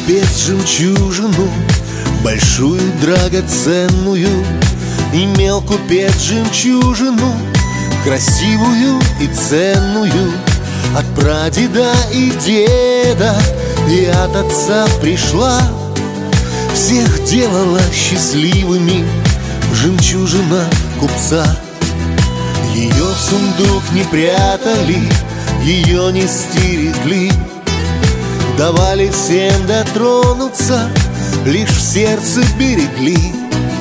купец жемчужину, большую драгоценную. Имел купец жемчужину, красивую и ценную. От прадеда и деда и от отца пришла, всех делала счастливыми жемчужина купца. Ее в сундук не прятали, ее не стерегли, давали всем дотронуться, лишь в сердце берегли.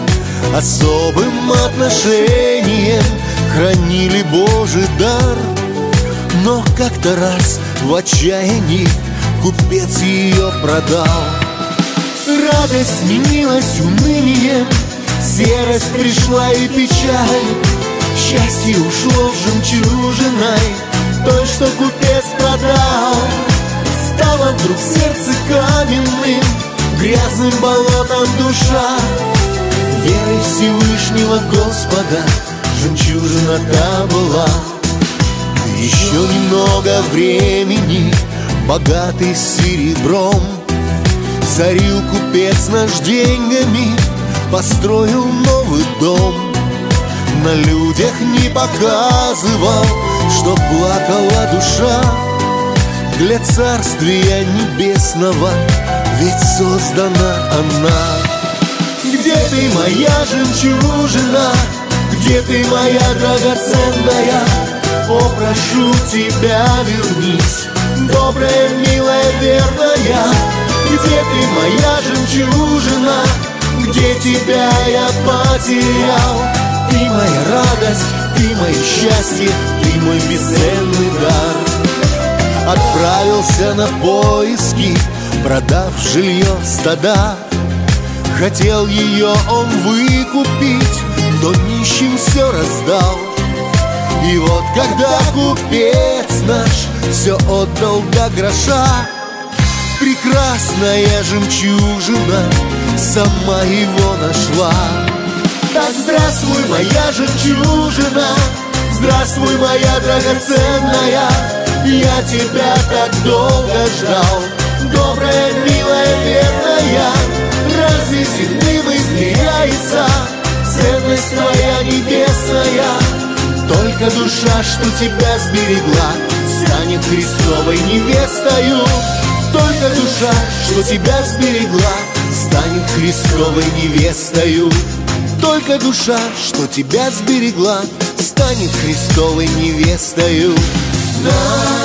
Особым отношением хранили Божий дар. Но как-то раз в отчаянии купец ее продал. Радость сменилась унынием, серость пришла и печаль. Счастье ушло жемчужиной, той, что купец продал. Стало вдруг сердце каменным, грязным болотом душа. Верой Всевышнего Господа жемчужина та была. Еще немного времени, богатый серебром, зарил купец наш деньгами, построил новый дом. На людях не показывал, что плакала душа для царствия небесного, ведь создана она. Где ты, моя жемчужина? Где ты, моя драгоценная? О, прошу тебя, вернись, добрая, милая, верная. Где ты, моя жемчужина? Где тебя я потерял? Ты моя радость, ты мое счастье, ты мой бесценный дар. Отправился на поиски, продав жилье стада. Хотел ее он выкупить, но нищим все раздал. И вот когда купец наш все отдал до гроша, прекрасная жемчужина сама его нашла. Так здравствуй, моя жемчужина, здравствуй, моя драгоценная. Я тебя так долго ждал, добрая, милая, верная. Разве земным измеряется ценность твоя небесная? Только душа, что тебя сберегла, станет Христовой невестою. Только душа, что тебя сберегла, станет Христовой невестою. Только душа, что тебя сберегла, станет Христовой невестою.